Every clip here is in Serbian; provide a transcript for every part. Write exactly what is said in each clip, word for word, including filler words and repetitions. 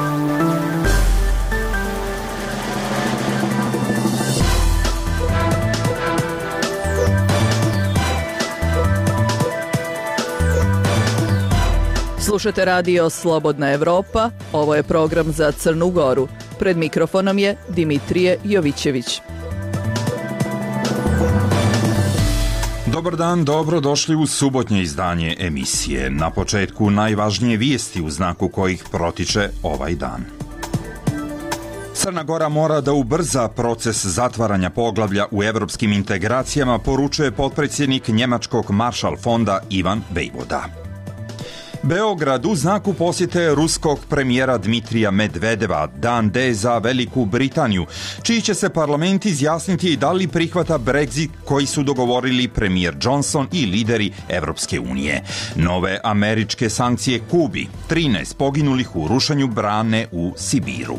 Slušate radio Slobodna Evropa, ovo je program za Crnu Goru. Pred mikrofonom je Dimitrije Jovićević. Dobar dan, dobro došli u subotnje izdanje emisije. Na početku najvažnije vijesti u znaku kojih protiče ovaj dan. Crna Gora mora da ubrza proces zatvaranja poglavlja u evropskim integracijama, poručuje potpredsjednik Njemačkog Maršal fonda Ivan Vejvoda. Beograd u znaku posjete ruskog premijera Dmitrija Medvedeva, dan D za Veliku Britaniju, čiji će se parlament izjasniti da li prihvata Brexit koji su dogovorili premijer Johnson i lideri Evropske unije. Nove američke sankcije Kubi, trinaest poginulih u rušenju brane u Sibiru.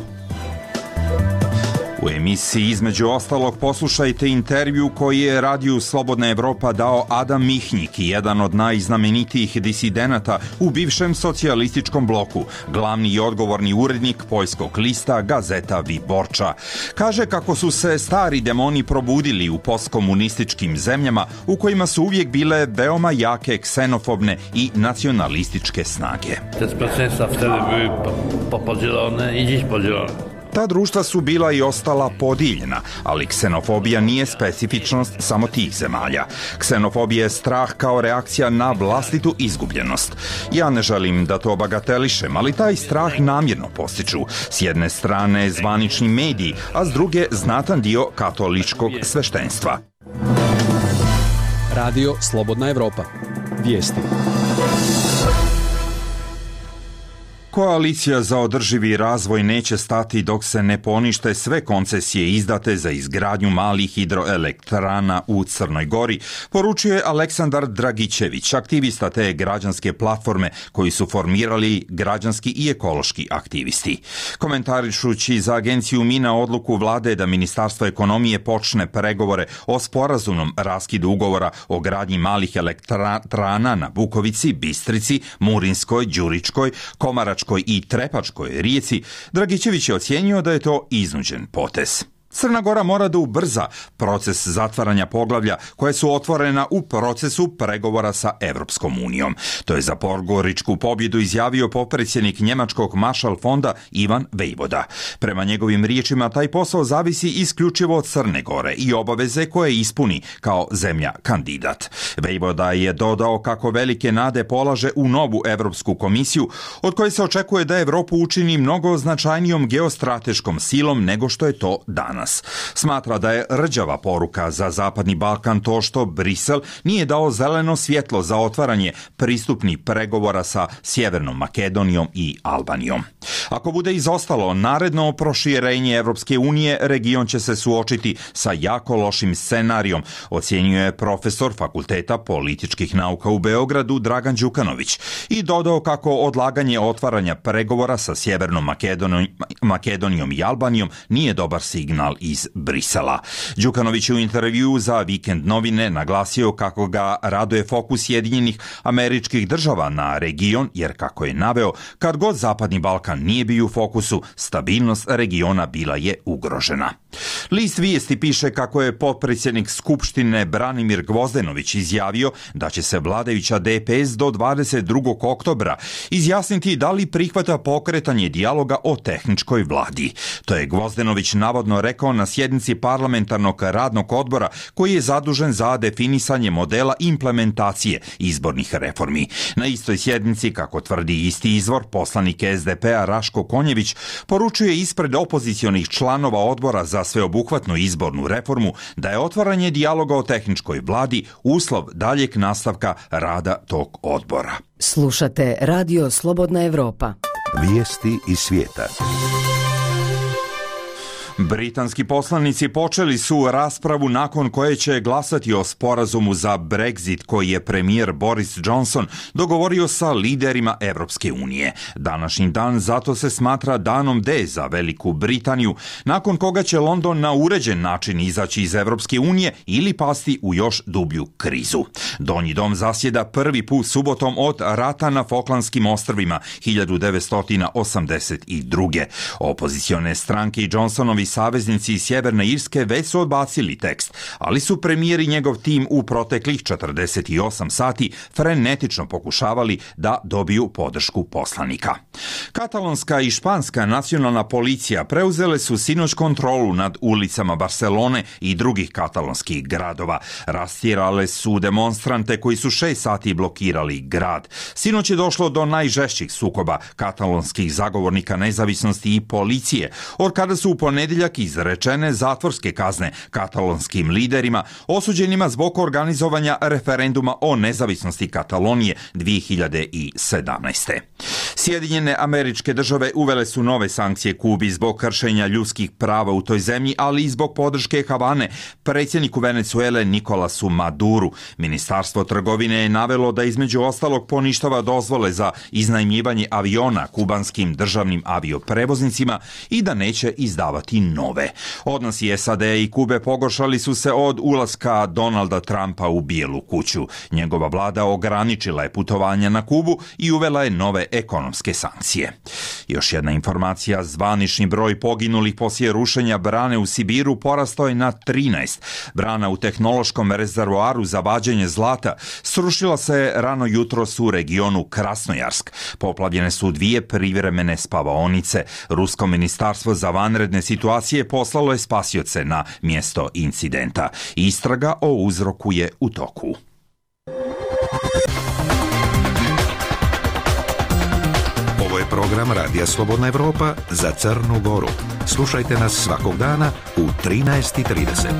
U emisiji između ostalog poslušajte intervju koji je radiju Slobodna Evropa dao Adam Mihnjik, jedan od najznamenitijih disidenata u bivšem socijalističkom bloku, glavni i odgovorni urednik poljskog lista Gazeta Viborča. Kaže kako su se stari demoni probudili u postkomunističkim zemljama u kojima su uvijek bile veoma jake ksenofobne i nacionalističke snage. Te procesa wtedy były podzielone i dziś podzielone. Ta društva su bila i ostala podijeljena, ali ksenofobija nije specifičnost samo tih zemalja. Ksenofobija je strah kao reakcija na vlastitu izgubljenost. Ja ne želim da to bagatelišem, ali taj strah namjerno postiču. S jedne strane zvanični mediji, a s druge znatan dio katoličkog sveštenstva. Radio Slobodna Evropa. Vijesti. Koalicija za održivi razvoj neće stati dok se ne ponište sve koncesije izdate za izgradnju malih hidroelektrana u Crnoj Gori, poručuje Aleksandar Dragićević, aktivista te građanske platforme koji su formirali građanski i ekološki aktivisti. Komentarišući za agenciju Mina odluku vlade da Ministarstvo ekonomije počne pregovore o sporazumnom raskidu ugovora o gradnji malih elektrana na Bukovici, Bistrici, Murinskoj, Đuričkoj, Komaračkoj i Trepačkoj rijeci, Dragićević je ocijenio da je to iznuđen potez. Crna Gora mora da ubrza proces zatvaranja poglavlja koje su otvorena u procesu pregovora sa Evropskom unijom. To je za podgoričku pobjedu izjavio potpredsjednik Njemačkog Maršal fonda Ivan Vejvoda. Prema njegovim riječima taj posao zavisi isključivo od Crne Gore i obaveze koje ispuni kao zemlja kandidat. Vejvoda je dodao kako velike nade polaže u novu Evropsku komisiju, od koje se očekuje da Evropu učini mnogo značajnijom geostrateškom silom nego što je to danas. Smatra da je rđava poruka za Zapadni Balkan to što Brisel nije dao zeleno svjetlo za otvaranje pristupnih pregovora sa Sjevernom Makedonijom i Albanijom. Ako bude izostalo naredno proširenje Evropske unije, region će se suočiti sa jako lošim scenarijom, ocjenjuje profesor Fakulteta političkih nauka u Beogradu Dragan Đukanović i dodao kako odlaganje otvaranja pregovora sa Sjevernom Makedonijom, Makedonijom i Albanijom nije dobar signal iz Brisela. Đukanović je u intervjuu za Vikend novine naglasio kako ga raduje fokus Sjedinjenih Američkih Država na region, jer kako je naveo, kad god Zapadni Balkan nije bio u fokusu, stabilnost regiona bila je ugrožena. List Vijesti piše kako je potpredsjednik Skupštine Branimir Gvozdenović izjavio da će se vladajuća D P S do dvadeset drugog oktobra izjasniti da li prihvata pokretanje dijaloga o tehničkoj vladi. To je Gvozdenović navodno rekao na sjednici parlamentarnog radnog odbora koji je zadužen za definisanje modela implementacije izbornih reformi. Na istoj sjednici, kako tvrdi isti izvor, poslanik S D P-a Raško Konjević poručuje ispred opozicionih članova odbora za sveobuhvatnu izbornu reformu da je otvaranje dijaloga o tehničkoj vladi uslov daljeg nastavka rada tog odbora. Slušate Radio Slobodna Evropa. Vijesti iz svijeta. Britanski poslanici počeli su raspravu nakon koje će glasati o sporazumu za Brexit koji je premijer Boris Johnson dogovorio sa liderima Evropske unije. Današnji dan zato se smatra danom D za Veliku Britaniju, nakon koga će London na uređen način izaći iz Evropske unije ili pasti u još dublju krizu. Donji dom zasjeda prvi put subotom od rata na Falklandskim ostrvima hiljadu devetsto osamdeset druge. Opozicione stranke i Johnsonovi saveznici iz Sjeverne Irske već su odbacili tekst, ali su premijer i njegov tim u proteklih četrdeset osam sati frenetično pokušavali da dobiju podršku poslanika. Katalonska i španska nacionalna policija preuzele su sinoć kontrolu nad ulicama Barcelone i drugih katalonskih gradova. Rastjerale su demonstrante koji su šest sati blokirali grad. Sinoć je došlo do najžešćih sukoba katalonskih zagovornika nezavisnosti i policije, od kada su u ponedjeljak izrečene zatvorske kazne katalonskim liderima osuđenima zbog organizovanja referenduma o nezavisnosti Katalonije dvije hiljade sedamnaeste. Sjedinjene Američke Države uvele su nove sankcije Kubi zbog kršenja ljudskih prava u toj zemlji, ali i zbog podrške Havane predsjedniku Venezuele Nikolasu Maduru. Ministarstvo trgovine je navelo da između ostalog poništava dozvole za iznajmljivanje aviona kubanskim državnim avioprevoznicima i da neće izdavati nove. Odnosi S A D i Kube pogoršali su se od ulaska Donalda Trumpa u Bijelu kuću. Njegova vlada ograničila je putovanja na Kubu i uvela je nove ekonomske sankcije. Još jedna informacija, zvanični broj poginulih poslije rušenja brane u Sibiru porastao je na trinaest. Brana u tehnološkom rezervoaru za vađenje zlata srušila se rano jutros u regionu Krasnojarsk. Poplavljene su dvije privremene spavaonice. Rusko ministarstvo za vanredne situacije poslalo je spasioce na mjesto incidenta. Istraga o uzroku je u toku. Ovo je program Radija Slobodna Evropa za Crnu Goru. Slušajte nas svakog dana u trinaest i trideset.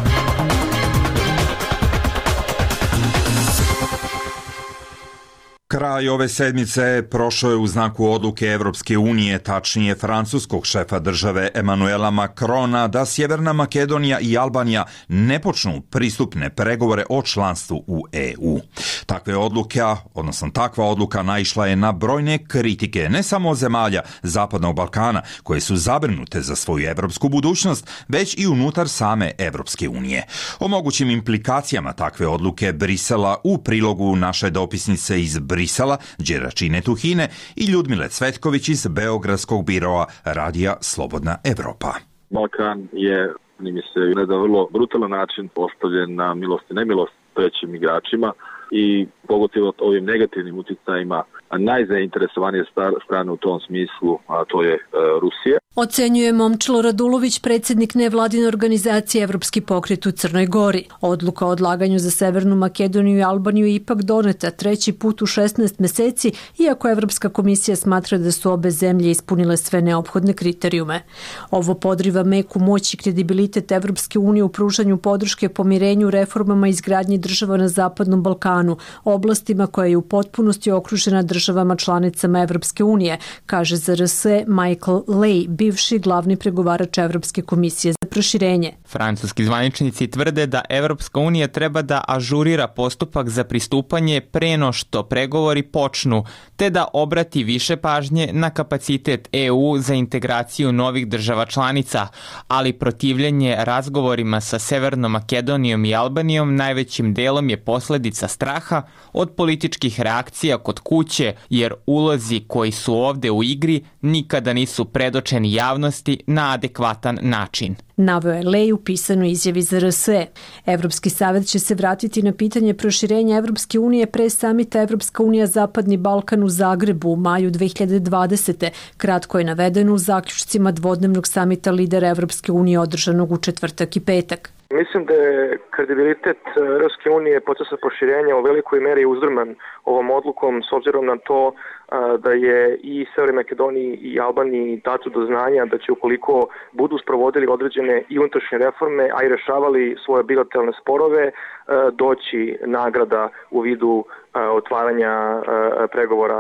Kraj ove sedmice prošao je u znaku odluke Evropske unije, tačnije francuskog šefa države Emanuela Macrona, da Sjeverna Makedonija i Albanija ne počnu pristupne pregovore o članstvu u E U. Takve odluke, odnosno takva odluka naišla je na brojne kritike, ne samo zemalja Zapadnog Balkana, koje su zabrinute za svoju evropsku budućnost, već i unutar same Evropske unije. O mogućim implikacijama takve odluke Brisela u prilogu naše dopisnice iz Brisela, Đeračine Tuhine i Ljudmile Cvetković iz Beogradskog biroa Radija Slobodna Evropa. Balkan je, mi se na jedan vrlo brutalan način postavljen na milost i nemilost trećim igračima i pogotovo ovim negativnim utjecajima najzainteresovanije strane u tom smislu, a to je e, Rusija. Ocenjuje Momčilo Radulović, predsjednik nevladine organizacije Evropski pokret u Crnoj Gori. Odluka o odlaganju za Severnu Makedoniju i Albaniju je ipak doneta treći put u šesnaest meseci, iako Evropska komisija smatra da su obe zemlje ispunile sve neophodne kriterijume. Ovo podriva meku moć i kredibilitet Evropske unije u pružanju podrške pomirenju, reformama i izgradnji država na Zapadnom Balkanu, oblastima koja je u potpunosti okružena državama članicama Evropske unije, kaže za R S Michael Lay, bivši glavni pregovarač Evropske komisije za proširenje. Francuski zvaničnici tvrde da Evropska unija treba da ažurira postupak za pristupanje pre no što pregovori počnu, te da obrati više pažnje na kapacitet E U za integraciju novih država članica, ali protivljenje razgovorima sa Severnom Makedonijom i Albanijom najvećim delom je posljedica straha od političkih reakcija kod kuće, jer ulozi koji su ovde u igri nikada nisu predočeni javnosti na adekvatan način. Naveo je Lej u pisanoj izjavi za R S E. Evropski savjet će se vratiti na pitanje proširenja Evropske unije pre samita Evropska unija Zapadni Balkan u Zagrebu u maju dve hiljade dvadesete. Kratko je navedeno u zaključcima dvodnevnog samita lidera Evropske unije održanog u četvrtak i petak. Mislim da je kredibilitet Evropske unije procesa proširenja u velikoj meri uzdrman ovom odlukom s obzirom na to da je i Severnoj Makedoniji i Albaniji dato do znanja da će ukoliko budu sprovodili određene i unutrašnje reforme, a i rešavali svoje bilateralne sporove, doći nagrada u vidu otvaranja pregovora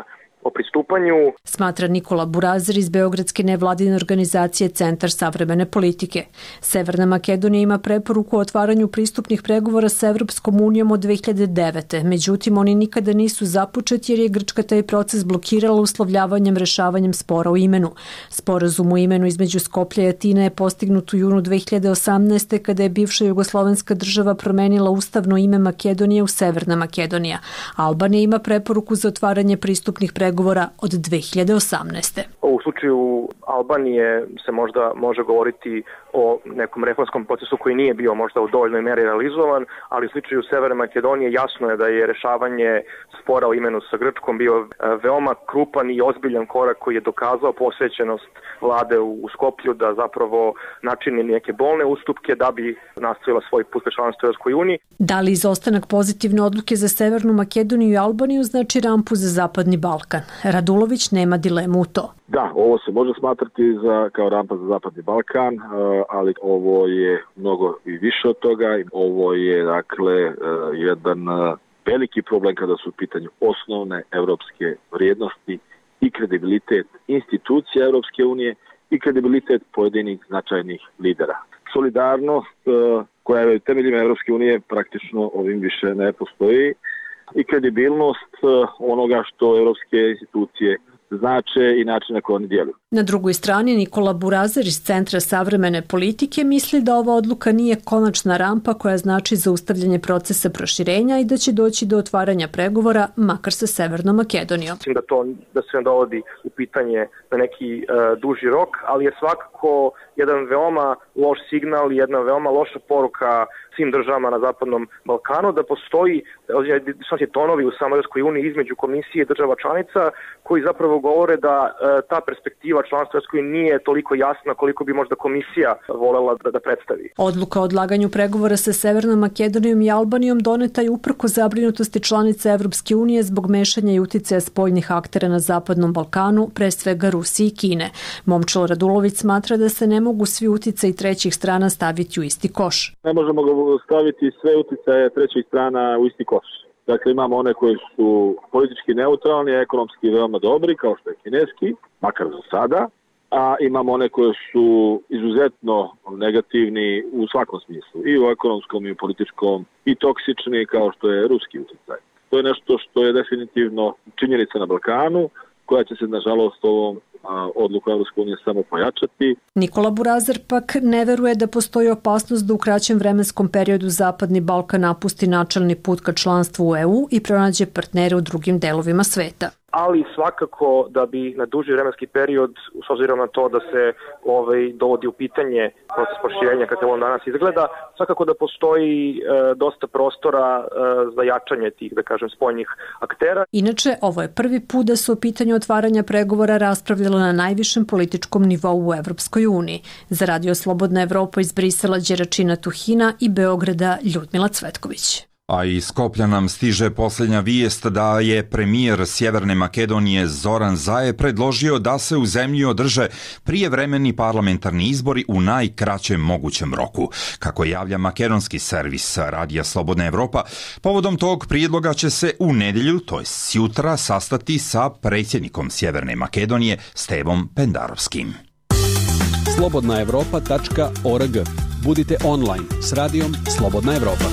o pristupanju. Smatra Nikola Burazer iz beogradske nevladine organizacije Centar savremene politike. Severna Makedonija ima preporuku o otvaranju pristupnih pregovora sa Evropskom unijom od dve hiljade devete. Međutim, oni nikada nisu započeti jer je Grčka taj proces blokirala uslovljavanjem rešavanjem spora o imenu. Sporazum o imenu između Skoplja i Atine je postignut u junu dve hiljade osamnaeste. kada je bivša jugoslovenska država promenila ustavno ime Makedonije u Severna Makedonija. Albanija ima preporuku za otvaranje pristupnih pregovora od dve hiljade osamnaeste. U slučaju Albanije se možda može govoriti o nekom reformskom procesu koji nije bio možda u dovoljnoj meri realizovan, ali u slučaju Severne Makedonije jasno je da je rešavanje spora o imenu sa Grčkom bio veoma krupan i ozbiljan korak koji je dokazao posvećenost vlade u Skoplju da zapravo načini neke bolne ustupke da bi nastavila svoj put ka članstvu u Evropskoj uniji. Da li izostanak pozitivne odluke za Severnu Makedoniju i Albaniju znači rampu za Zapadni Balkan? Radulović nema dilemu u to. Da, ovo se može smatrati za, kao rampa za Zapadni Balkan, ali ovo je mnogo i više od toga. Ovo je, dakle, jedan veliki problem kada su u pitanju osnovne evropske vrijednosti i kredibilitet institucija Evropske unije i kredibilitet pojedinih značajnih lidera. Solidarnost koja je u temeljima Evropske unije praktično ovim više ne postoji i kredibilnost onoga što evropske institucije znače i način na koji oni djeluju. Na drugoj strani Nikola Burazer iz Centra savremene politike misli da ova odluka nije konačna rampa koja znači zaustavljanje procesa proširenja i da će doći do otvaranja pregovora makar sa Severnom Makedonijom. Mislim da to da se ne dovodi u pitanje na neki uh, duži rok, ali je svakako jedan veoma loš signal i jedna veoma loša poruka svim državama na Zapadnom Balkanu da postoji znači, tonovi u samoj Evropskoj uniji između komisije i država članica koji zapravo govore da uh, ta perspektiva članstva Evropskoj nije toliko jasna koliko bi možda komisija volela da, da predstavi. Odluka o odlaganju pregovora sa Severnom Makedonijom i Albanijom doneta je uprko zabrinutosti članica Evropske unije zbog mešanja i uticaja spoljnih aktera na Zapadnom Balkanu, pre svega Rusije i Kine. Momčilo Radulović smatra da se ne mogu svi uticaji trećih strana staviti u isti koš. Ne možemo staviti sve uticaje trećih strana u isti koš. Dakle, imamo one koji su politički neutralni, ekonomski veoma dobri, kao što je kineski, makar za sada, a imamo one koje su izuzetno negativni u svakom smislu, i u ekonomskom i u političkom, i toksični kao što je ruski uticaj. To je nešto što je definitivno činjenica na Balkanu, koja će se, nažalost, ovom odluku Evropske unije samo pojačati. Nikola Burazer pak ne veruje da postoji opasnost da u kraćem vremenskom periodu Zapadni Balkan napusti načelni put ka članstvu u E U i pronađe partnere u drugim delovima sveta. Ali svakako da bi na duži vremenski period, s obzirom na to da se ovaj, dovodi u pitanje proces proširenja kako on danas izgleda, svakako da postoji e, dosta prostora e, za jačanje tih, da kažem, spoljnih aktera. Inače, ovo je prvi put da se o pitanju otvaranja pregovora raspravljalo na najvišem političkom nivou u Evropskoj uniji. Za Radio Slobodna Evropa iz Brisela Đeračina Tuhina i Beograda Ljudmila Cvetković. A iz Skoplja nam stiže posljednja vijest da je premijer Sjeverne Makedonije Zoran Zaev predložio da se u zemlji održe prijevremeni parlamentarni izbori u najkraćem mogućem roku. Kako javlja makedonski servis Radija Slobodna Evropa, povodom tog prijedloga će se u nedjelju, to je sjutra, sastati sa predsjednikom Sjeverne Makedonije Stevom Pendarovskim. slobodna evropa tačka org. Budite online s radijom Slobodna Evropa.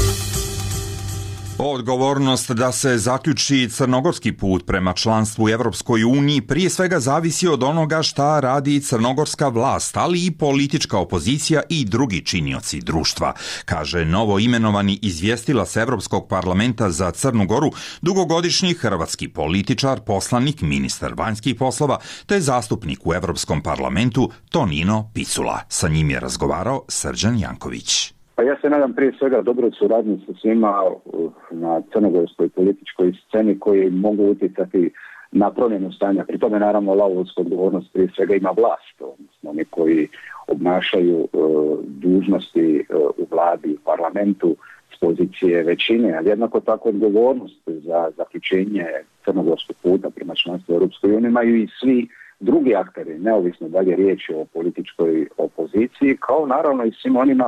Odgovornost da se zaključi crnogorski put prema članstvu u Evropskoj uniji prije svega zavisi od onoga šta radi crnogorska vlast, ali i politička opozicija i drugi činioci društva, kaže novo imenovani izvjestilac Evropskog parlamenta za Crnu Goru, dugogodišnji hrvatski političar, poslanik, ministar vanjskih poslova te zastupnik u Evropskom parlamentu Tonino Picula. Sa njim je razgovarao Srđan Janković. Pa ja se nadam prije svega dobroj suradnji sa svima na crnogorskoj političkoj sceni koji mogu utjecati na promjenu stanja. Pri tome naravno lavovsku odgovornost prije svega ima vlast, odnosno oni koji obnašaju uh, dužnosti uh, u vladi, u parlamentu s pozicije većine, ali jednako tako odgovornost za zaključenje crnogorskog puta prema članstvu u Europskoj uniji imaju i svi drugi akteri, neovisno da li je riječ o političkoj opoziciji, kao naravno i svim onima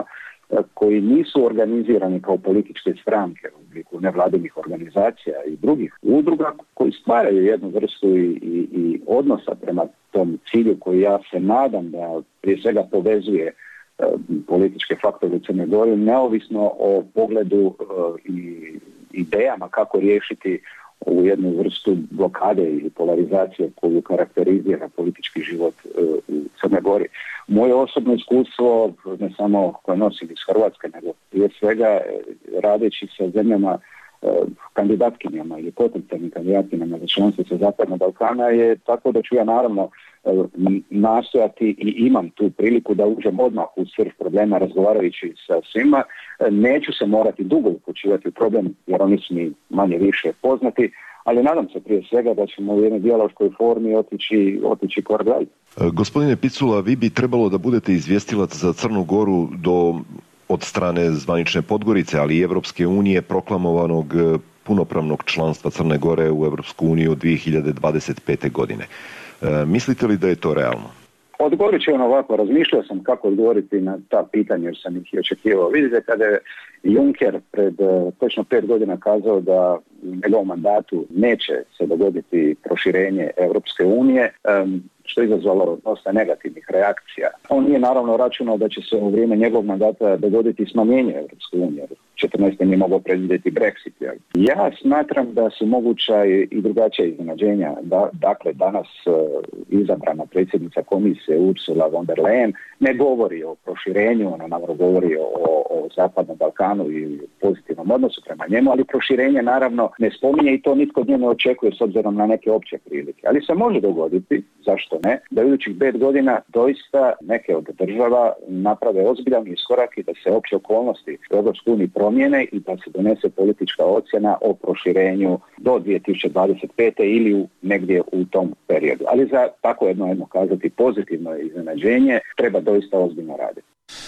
koji nisu organizirani kao političke stranke u obliku nevladinih organizacija i drugih udruga koji stvaraju jednu vrstu i, i, i odnosa prema tom cilju koji ja se nadam da prije svega povezuje e, političke faktore u Crnoj Gori, neovisno o pogledu e, i idejama kako riješiti ovu jednu vrstu blokade ili polarizacije koju karakterizira politički život e, u Crnoj Gori. Moje osobno iskustvo, ne samo koje nosim iz Hrvatske, nego prije svega radeći sa zemljama e, kandidatkinjama ili potencijalnim kandidatkinjama za članstvo sa Zapadnog Balkana je tako da ću ja naravno e, nastojati i imam tu priliku da uđem odmah u srž problema razgovarajući sa svima. E, neću se morati dugo upućivati u problem jer oni su mi manje više poznati, ali nadam se prije svega da ćemo u jednoj dijaloškoj formi otići, otići korak dalje. Gospodine Picula, vi bi trebalo da budete izvjestilac za Crnu Goru do od strane zvanične Podgorice, ali i Evropske unije proklamovanog punopravnog članstva Crne Gore u Evropsku uniju dvije hiljade dvadeset pete. godine. E, mislite li da je to realno? Odgovorit ću ono ovako, razmišljao sam kako odgovoriti na ta pitanja jer sam ih i očekivao. Vidite, kada je Juncker pred uh, točno pet godina kazao da u njegovom mandatu neće se dogoditi proširenje Evropske unije, um, što je izazvalo dosta negativnih reakcija. On nije naravno računao da će se u vrijeme njegovog mandata dogoditi smanjenje Evropske unije. četrnaeste nije mogao predvidjeti Brexit. Jel? Ja smatram da su moguća i drugačija iznenađenja. Da, dakle, danas uh, izabrana predsjednica komisije Ursula von der Leyen ne govori o proširenju, ona naravno govori o, o Zapadnom Balkanu i pozitivnom odnosu prema njemu, ali proširenje naravno ne spominje i to nitko od nje ne očekuje s obzirom na neke opće prilike. Ali se može dogoditi, zašto ne, da u idućih pet godina doista neke od država naprave ozbiljan iskorak i da se opće okolnosti u Europskoj uniji promijene i da se donese politička ocjena o proširenju do dvije tisuće dvadeset pete. ili u, negdje u tom periodu. Ali za tako jedno, jedno kazati pozitivno iznenađenje treba doista ozbiljno raditi.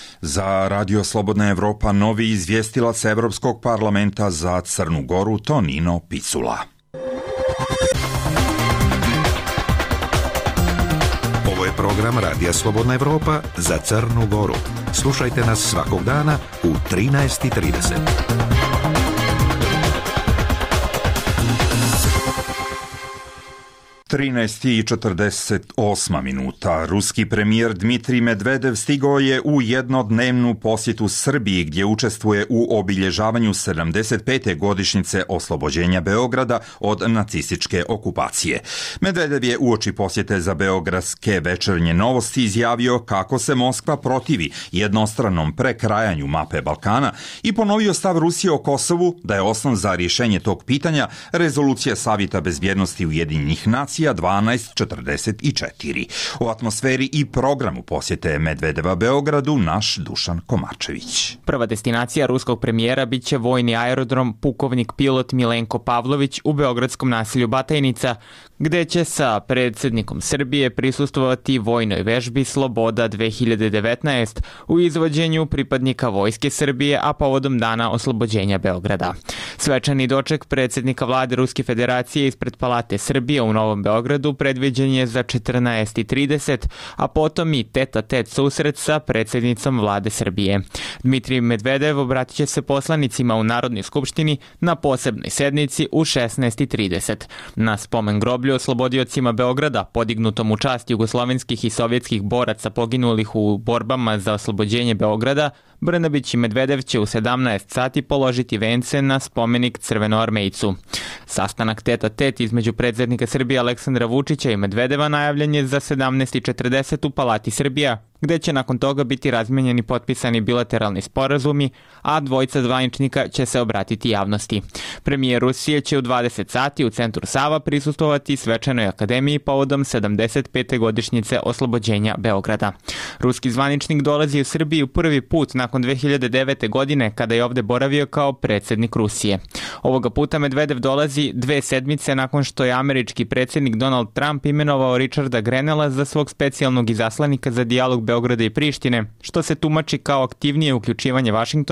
Za Radio Slobodna Evropa novi izvjestilac Evropskog parlamenta za Crnu Goru Tonino Picula. Ovo je program Radija Slobodna Evropa za Crnu Goru. Slušajte nas svakog dana u trinaest i trideset. trinaest i četrdeset osam minuta. Ruski premijer Dmitrij Medvedev stigao je u jednodnevnu posjetu Srbiji gdje učestvuje u obilježavanju sedamdeset pete godišnjice oslobođenja Beograda od nacističke okupacije. Medvedev je uoči posjete za beogradske večernje novosti izjavio kako se Moskva protivi jednostranom prekrajanju mape Balkana i ponovio stav Rusije o Kosovu da je osnov za rješenje tog pitanja rezolucija Savjeta bezbjednosti Ujedinjenih nacija dvanaest četrdeset četiri. O atmosferi i programu posjete Medvedeva Beogradu naš Dušan Komačević. Prva destinacija ruskog premijera biće vojni aerodrom pukovnik pilot Milenko Pavlović u beogradskom naselju Batajnica, gde će sa predsjednikom Srbije prisustvovati vojnoj vežbi Sloboda dve hiljade devetnaest u izvođenju pripadnika Vojske Srbije, a povodom dana oslobođenja Beograda. Svečani doček predsjednika vlade Ruske federacije ispred Palate Srbije u Novom Beogradu predviđen je za četrnaest i trideset, a potom i tet-a-tet susret sa predsjednicom vlade Srbije. Dmitrij Medvedev obratit će se poslanicima u Narodnoj skupštini na posebnoj sednici u šesnaest i trideset. Na spomen groblju oslobodiocima Beograda, podignutom u čast jugoslovenskih i sovjetskih boraca poginulih u borbama za oslobođenje Beograda, Brnabić i Medvedev će u sedamnaest sati položiti vence na spomenik Crvenoarmejcu. Sastanak tet-a-tet između predsjednika Srbije Aleksandra Vučića i Medvedeva najavljen je za sedamnaest i četrdeset u Palati Srbija, gde će nakon toga biti razmenjeni potpisani bilateralni sporazumi, a dvojica zvaničnika će se obratiti javnosti. Premijer Rusije će u dvadeset sati u centru Sava prisustvovati svečanoj akademiji povodom sedamdeset pete godišnjice oslobođenja Beograda. Ruski zvaničnik dolazi u Srbiju prvi put nakon dve hiljade devete. godine kada je ovde boravio kao predsjednik Rusije. Ovoga puta Medvedev dolazi dve sedmice nakon što je američki predsjednik Donald Trump imenovao Richarda Grenella za svog specijalnog izaslanika za dijalog Beograda i Prištine, što se tumači kao aktivnije uključivanje Vašingtona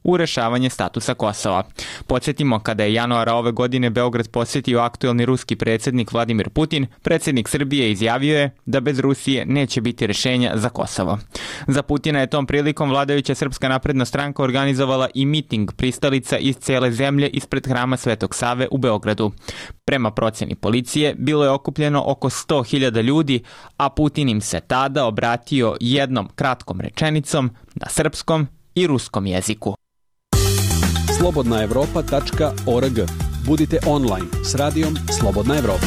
u rešavanje statusa Kosova. Podsjetimo, kada je januara ove godine Beograd posjetio aktuelni ruski predsjednik Vladimir Putin, predsjednik Srbije izjavio je da bez Rusije neće biti rešenja za Kosovo. Za Putina je tom prilikom vladajuća Srpska napredna stranka organizovala i miting pristalica iz cele zemlje ispred hrama Svetog Save u Beogradu. Prema procjeni policije, bilo je okupljeno oko sto hiljada ljudi, a Putin im se tada obratio jednom kratkom rečenicom na srpskom i ruskom jeziku. slobodna evropa tačka org. Budite online s radijom Slobodna Evropa.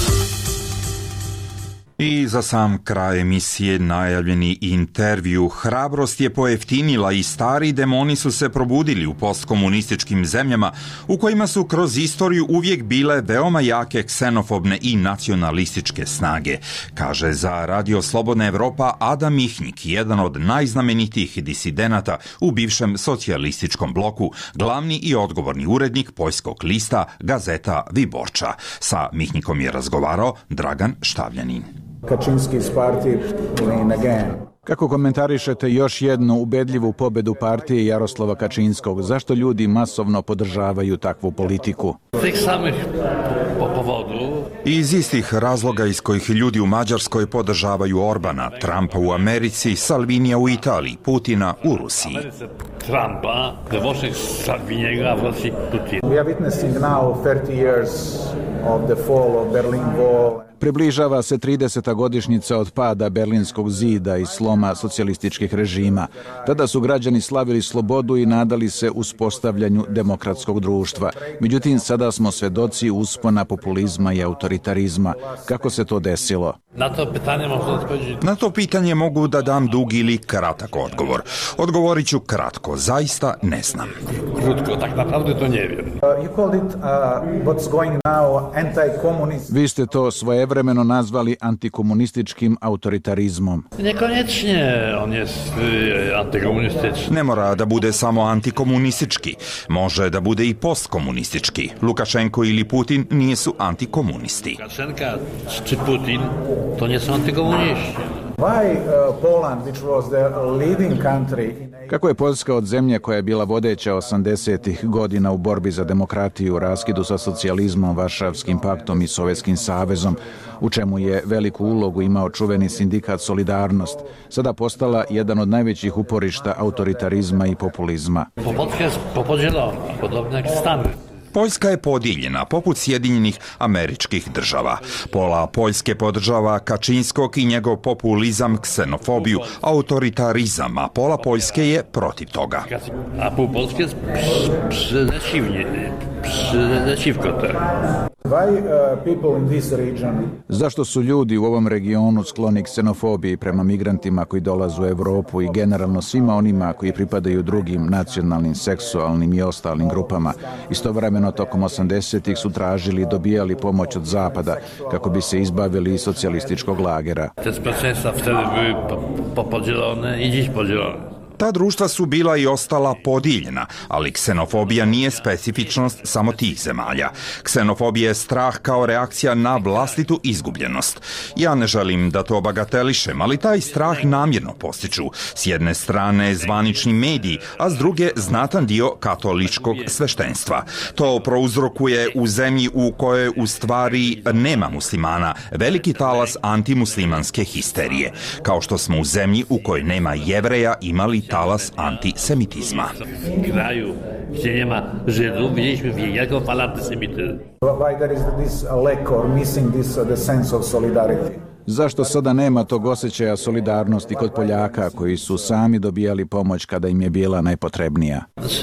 I za sam kraj emisije najavljeni intervju. Hrabrost je pojeftinila i stari demoni su se probudili u postkomunističkim zemljama u kojima su kroz istoriju uvijek bile veoma jake ksenofobne i nacionalističke snage, kaže za Radio Slobodna Evropa Adam Mihnjik, jedan od najznamenitijih disidenata u bivšem socijalističkom bloku, glavni i odgovorni urednik poljskog lista Gazeta Wyborcza. Sa Mihnjikom je razgovarao Dragan Štavljanin. Kaczynski's party win again. Kako komentarišete još jednu ubedljivu pobedu partije Jaroslava Kaczynskog? Zašto ljudi masovno podržavaju takvu politiku? Tih samih po povodu. Iz istih razloga iz kojih ljudi u Mađarskoj podržavaju Orbana, Trumpa u Americi, Salvinija u Italiji, Putina u Rusiji. Trumpa, we Włoszech Salviniego, a w Rosji Putin. We are witnessing now thirty years of the fall of Berlin Wall. Približava se trideseta godišnjica od pada Berlinskog zida i sloma socijalističkih režima. Tada su građani slavili slobodu i nadali se uspostavljanju demokratskog društva. Međutim, sada smo svedoci uspona populizma i autoritarizma. Kako se to desilo? Na to pitanje možda odpovedati. Na to pitanje mogu da dam dug ili kratak odgovor. Odgovorit ću kratko, zaista ne znam. Krótko, tak naprawdę to nie wiem. You called it uh, what's going now anti-communist. Vi ste to svojevremeno nazvali antikomunističkim autoritarizmom. Nekoniecznie on jest antikomunistički. Ne mora da bude samo antikomunistički, može da bude i postkomunistički. Lukašenko ili Putin nisu antikomunisti. Lukašenka czy Putin to nie są antykomuniści. Why uh, Poland, which was the leading country? Kako je Poljska od zemlje koja je bila vodeća osamdesetih godina u borbi za demokratiju, u raskidu sa socijalizmom, Varšavskim paktom i Sovjetskim savezom, u čemu je veliku ulogu imao čuveni sindikat Solidarnost, sada postala jedan od najvećih uporišta autoritarizma i populizma? Poljska je popođelona, podobno jak Stany. Poljska je podijeljena, poput Sjedinjenih Američkih država. Pola Poljske podržava Kaczynskog i njegov populizam, ksenofobiju, autoritarizam, a pola Poljske je protiv toga. A pół Polski jest przeciwnie, przeciwko temu. Why uh, people in this region? Zašto su ljudi u ovom regionu skloni ksenofobiji prema migrantima koji dolaze u Europu i generalno svima onima koji pripadaju drugim nacionalnim, seksualnim i ostalim grupama? Istovremeno tokom osamdesetih su tražili i dobijali pomoć od Zapada kako bi se izbavili iz socijalističkog lagera. Te społeczeństwa wtedy były podzielone i dziś podzielone. Ta društva su bila i ostala podijeljena, ali ksenofobija nije specifičnost samo tih zemalja. Ksenofobija je strah kao reakcija na vlastitu izgubljenost. Ja ne želim da to bagatelišem, ali taj strah namjerno postiču. S jedne strane zvanični mediji, a s druge znatan dio katoličkog sveštenstva. To prouzrokuje u zemlji u kojoj u stvari nema muslimana veliki talas antimuslimanske histerije, kao što smo u zemlji u kojoj nema Jevreja imali talas antisemitizma. Kraju gdzie nie ma Żydów, widzieliśmy wielką falę antysemityzmu. Why there is this lack or missing this uh, the sense of solidarity? Zašto sada nema tog osjećaja solidarnosti kod Poljaka koji su sami dobijali pomoć kada im je bila najpotrebnija?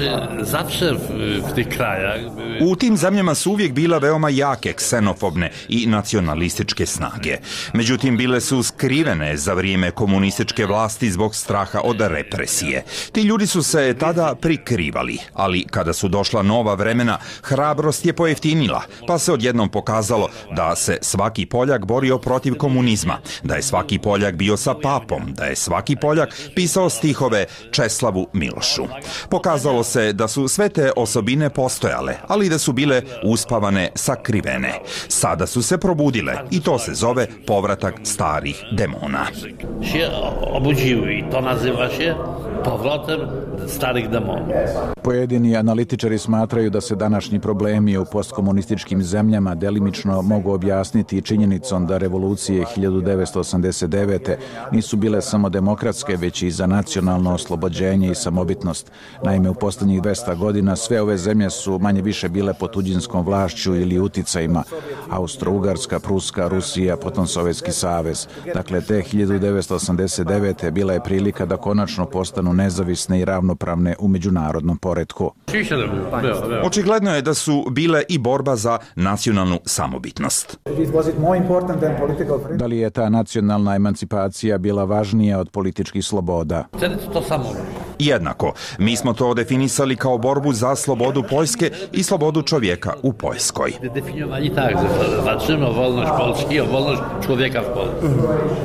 Zawsze w tych krajach U tim zemljama su uvijek bila veoma jake ksenofobne i nacionalističke snage. Međutim, bile su skrivene za vrijeme komunističke vlasti zbog straha od represije. Ti ljudi su se tada prikrivali, ali kada su došla nova vremena, hrabrost je pojeftinila, pa se odjednom pokazalo da se svaki Poljak borio protiv komunizma, da je svaki Poljak bio sa papom, da je svaki Poljak pisao stihove Česlavu Milošu. Pokazalo se da su sve te osobine postojale, ali da su bile uspavane, sakrivene. Sada su se probudile i to se zove povratak starih demona. się obudziły i to nazywa się powrotem starych demonów. Pojedini analitičari smatraju da se današnji problemi u postkomunističkim zemljama delimično mogu objasniti činjenicom da revolucije hiljadu devetsto osamdeset devete. nisu bile samo demokratske, već i za nacionalno oslobođenje i samobitnost. Naime, u posljednjih dvesta godina sve ove zemlje su manje više bile pod tuđinskom vlašću ili uticajima. Austro-Ugarska, Pruska, Rusija, potom Sovjetski savez. Dakle, te hiljadu devetsto osamdeset devete. bila je prilika da konačno postanu nezavisne i ravnopravne u međunarodnom poretku. Očigledno je da su bile i borba za nacionalnu samobitnost. Da li je ta nacionalna emancipacija bila važnija od političkih sloboda? To samo. Jednako, mi smo to definisali kao borbu za slobodu Poljske i slobodu čovjeka u Poljskoj. Definiowali tak, że walczymy o wolność Polski, o wolność człowieka w Polsce.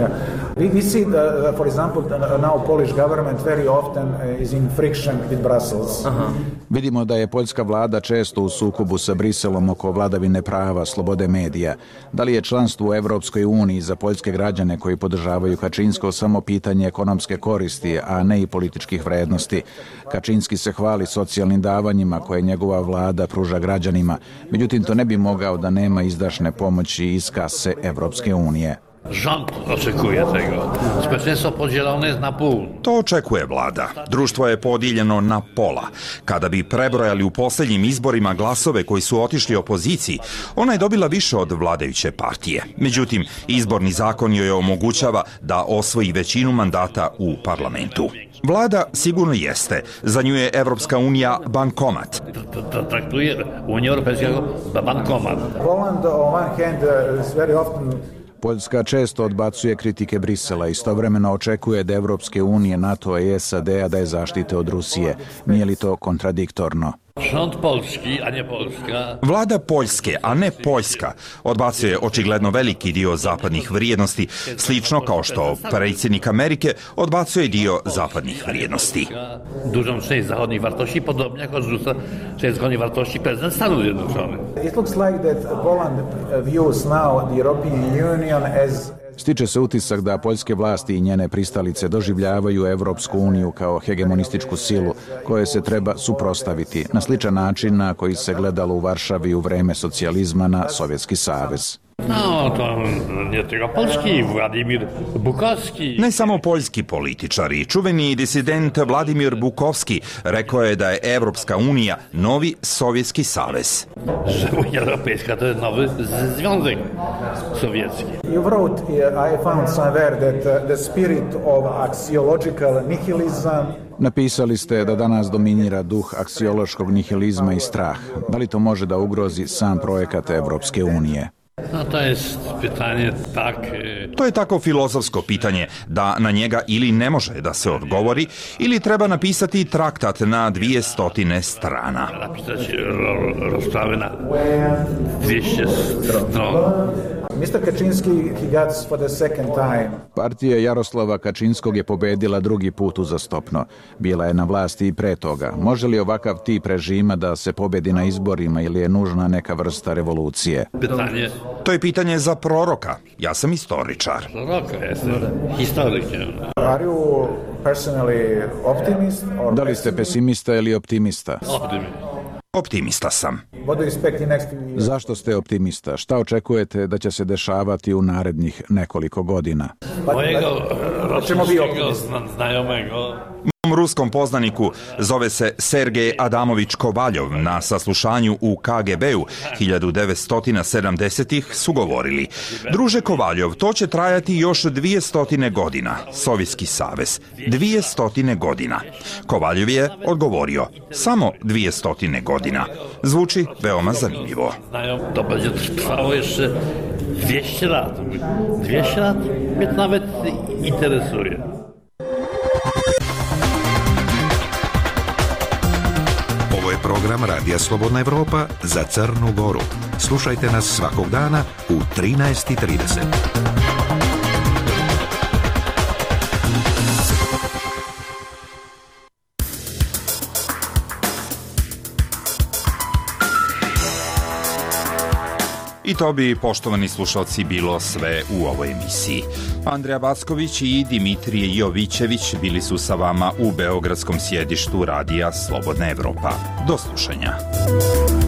We see, uh, for example, now Polish government very often is in friction with Brussels. Vidimo da je poljska vlada često u sukobu sa Briselom oko vladavine prava, slobode medija. Da li je članstvo u Evropskoj uniji za poljske građane koji podržavaju Kačinsko samo pitanje ekonomske koristi, a ne i političkih vrednosti? Kačinski se hvali socijalnim davanjima koje njegova vlada pruža građanima, međutim to ne bi mogao da nema izdašne pomoći iz kase Evropske unije. Rząd oczekuje tego. Społeczeństwo podzielone jest na pół. To očekuje vlada. Društvo je podijeljeno na pola. Kada bi prebrojali u posljednjim izborima glasove koji su otišli opoziciji, ona je dobila više od vladajuće partije. Međutim, izborni zakon joj omogućava da osvoji većinu mandata u parlamentu. Vlada sigurno jeste. Za nju je Evropska unija bankomat. Traktuje Uniję Europejską kao bankomat. Poland on one hand is very often Poljska često odbacuje kritike Brisela, istovremeno očekuje od Evropske unije, NATO i S A D-a da je zaštite od Rusije. Nije li to kontradiktorno? Rząd polski, a nie Polska. Vlada Poljske, a ne Poljska, odbacuje očigledno veliki dio zapadnih vrijednosti, slično kao što predsjednik Amerike odbacuje dio zapadnih vrijednosti. Dużą część zachodnich wartości, podobnie jak odrzuca część zachodnich wartości prezydent Stanów Zjednoczonych. It looks like that Poland views now the European Union as Stiče se utisak da poljske vlasti i njene pristalice doživljavaju Evropsku uniju kao hegemonističku silu koje se treba suprotstaviti na sličan način na koji se gledalo u Varšavi u vreme socijalizma na Sovjetski savez. No, to nie tylko polski, Vladimir Bukovski. Ne samo poljski političari. Čuveni disident Vladimir Bukovski rekao je da je Evropska unija novi Sovjetski savez. Że Unia Europejska to jest nowy Związek Sowiecki. You wrote, I found somewhere that the spirit of axiological nihilism. Napisali ste da danas dominira duh aksiološkog nihilizma i strah. Da li to može da ugrozi sam projekat Evropske unije? No to jest pytanie tak... To je tako filozofsko pitanje da na njega ili ne može da se odgovori ili treba napisati traktat na dvije stotine strana. Napisati rozprawy na dvjesto strana. mister Kaczynski, he got for the second time. Partija Jaroslava Kačinskog je pobedila drugi put uzastopno. Bila je na vlasti i pre toga. Može li ovakav tip režima da se pobedi na izborima ili je nužna neka vrsta revolucije? Pitanje. To je pitanje za proroka. Ja sam istoričar. Proroka, jesam historik. Are you personally optimist? Or Da li ste pesimista ili optimista? Optimist. Optimista sam. What do you expect in next few years? Zašto ste optimista? Šta očekujete da će se dešavati u narednih nekoliko godina? Mojego ćemo biti rosyjskiego znajomego. Ruskom poznaniku zove se Sergej Adamović Kovaljov. Na saslušanju u K G B-u hiljadu devetsto sedamdesetih su govorili: druže Kovaljov, to će trajati još dvije stotine godina. Sovjetski savez. Dvije stotine godina. Kovaljov je odgovorio: samo dvije stotine godina. Zvuči veoma zanimljivo. To będzie trwało jeszcze dwieście lat. dwieście lat mnie nawet interesuje. Ovo je program Radija Slobodna Evropa za Crnu Goru. Slušajte nas svakog dana u trinaest i trideset. I to bi, poštovani slušalci, bilo sve u ovoj emisiji. Andreja Backović i Dimitrije Jovićević bili su sa vama u beogradskom sjedištu radija Slobodna Evropa. Do slušanja.